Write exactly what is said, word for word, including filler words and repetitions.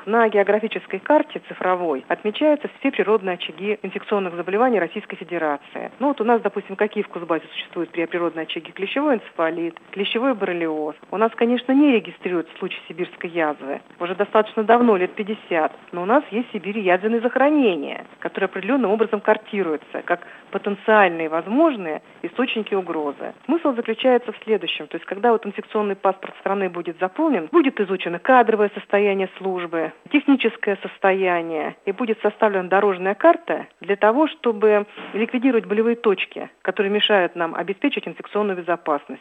На географической карте цифровой отмечаются все природные очаги инфекционных заболеваний Российской Федерации. Ну вот у нас, допустим, какие в Кузбассе существуют природные очаги? Клещевой энцефалит, клещевой боррелиоз. У нас, конечно, не регистрируется случай сибирской язвы. Уже достаточно давно, лет пятьдесят. Но у нас есть в Сибири язвенные захоронения, которые определенным образом картируются как потенциальные возможные источники угрозы. Смысл заключается в следующем. То есть, когда вот инфекционный паспорт страны будет заполнен, будет изучено кадровое состояние службы, техническое состояние, и будет составлена дорожная карта для того, чтобы ликвидировать болевые точки, которые мешают нам обеспечить инфекционную безопасность.